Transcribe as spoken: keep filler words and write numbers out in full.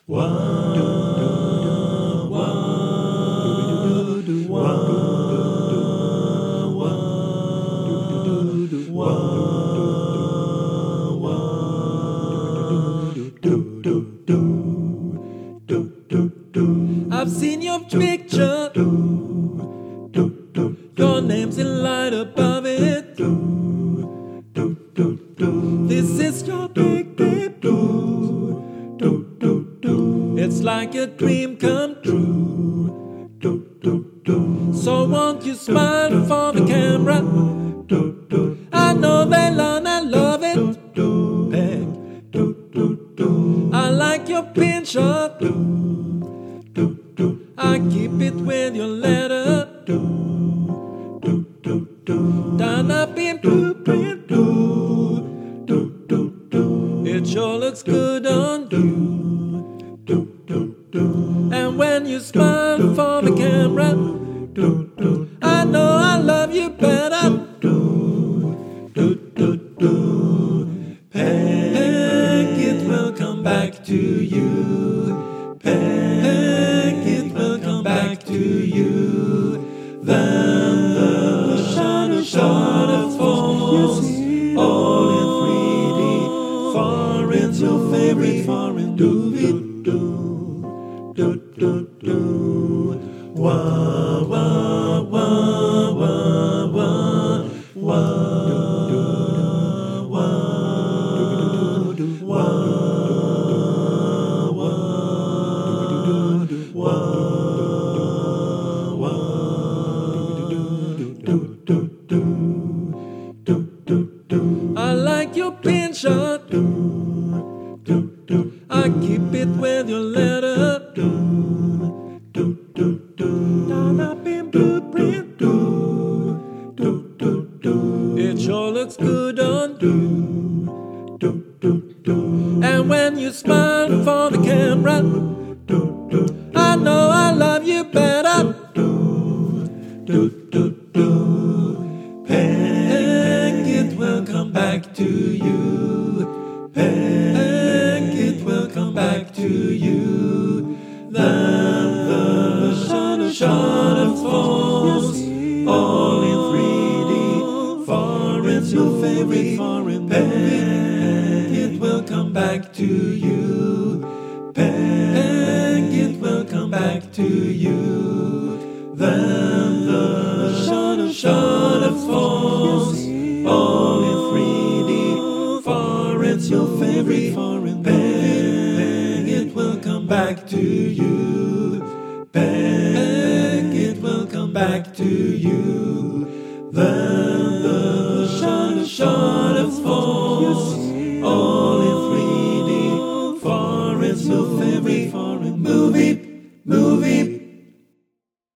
I've seen your picture, your name's in light above it. This is your big babe. It's like a dream come true. So won't you smile for the camera? I know they learn, I love it. Peg. I like your pin shot. I keep it with your letter. Done up in blueprint. It sure looks good on you. And when you smile for the camera, I know I love you better. Peg, it will come back to you. Peg, it will come back to you. Then the shadow, shadow falls, all in three D. Foreign's your favorite foreign doobie doo, do do do. Wah wah wah wah wah wah. I like your pin shot. I keep it with your letter. Down up in blueprint. It sure looks good on you. And when you smile for the camera, I know I love you better. Peg, it will come back to you. Peg, it will come back to you. Then the shadow, shadow falls, all in three D. Foreign's your favorite foreign Peg, it will come back to you. Peg, it will come back to you. Then the shadow, shadow falls, all in three D. Foreign's your favorite foreign Peg, it will come back to you. Peg, it will come back to you. Then the shadow, shadow falls, all in three D. Foreign's your favorite foreign movie, movie.